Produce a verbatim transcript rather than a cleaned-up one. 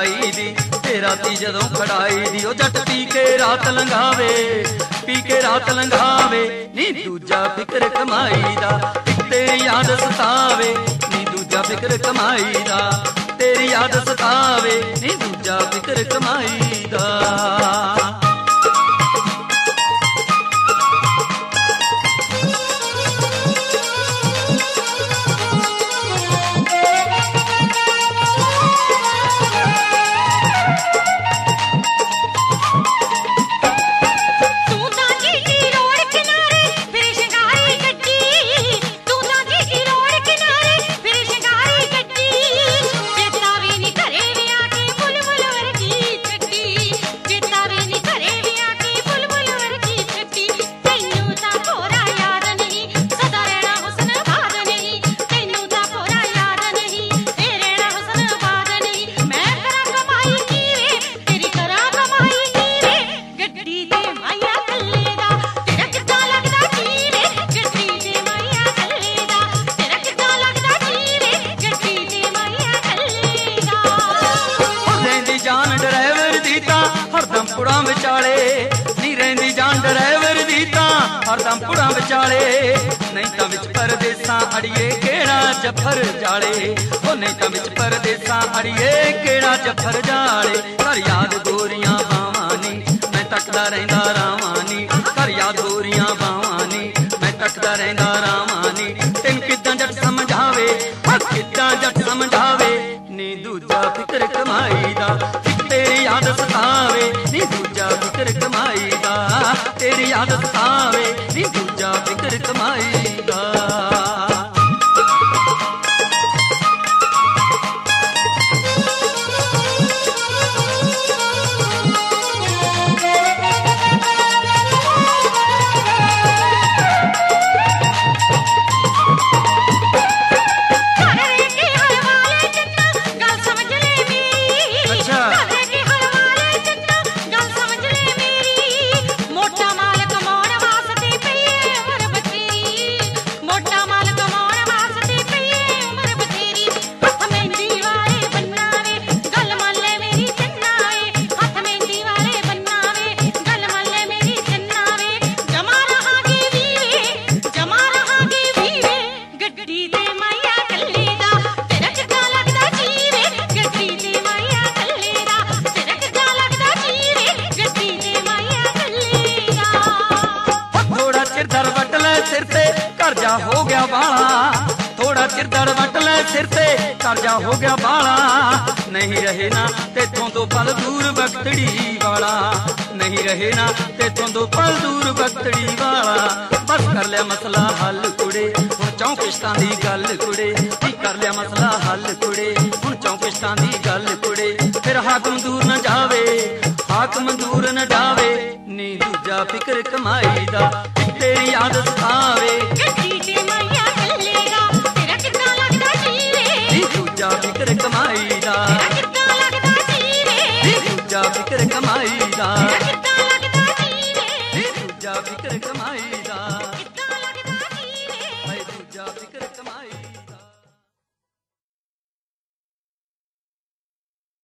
कमाई दी ते राती जदों खड़ाई दी। ओ जट पी के रात लंघावे पी के रात लंघावे नी दूजा फिक्र कमाई दा। इक तेरी याद सतावे नी दूजा फिक्र कमाई दा। तेरी याद सतावे नी दूजा फिक्र कमाई दा। पुड़ां विचाले नी रहिंदी जान ड्राइवर दी तां हरदम पुड़ां विचाले। नहीं तां विच परदेसां अड़िए केड़ा जफर जाले। ओ नहीं तां विच परदेसां अड़िए केड़ा जफर जाले। कर याद गोरियां बावां नी मैं तकदा रहिंदा रावां नी। कर याद गोरियां बावां नी मैं तकदा रहिंदा रावां नी। तैनूं किद्दां जट समझावे किद्दां जट समझावे नी दूजा फिक्र कमाई दा। तेरी याद सतावे नी दूजा फिक्र कमाई दा। तेरी याद सतावे नी दूजा फिक्र कमाई दा। कर्जा हो गया बाला थोड़ा चिर दर वट ले सिर ते कर्जा हो गया बाला। नहीं रहे ना तेथों दो पल दूर बख्तड़ी वाला। नहीं रहे ना तेथों दो पल दूर बख्तड़ी वाला। बस कर लिया मसला हल कुड़े हुण चौंकिश्तां दी गल कुड़े। कर लिया मसला हल कुड़े हुण चौंकिश्तां दी गल कुड़े। फिर हाकम दूर न जावे हाकम दूर न जावे नी दूजा फिक्र कमाई दा। तेरी याद सतावे दूजा फिक्र कमाई दा। दूजा फिक्र कमाई दा।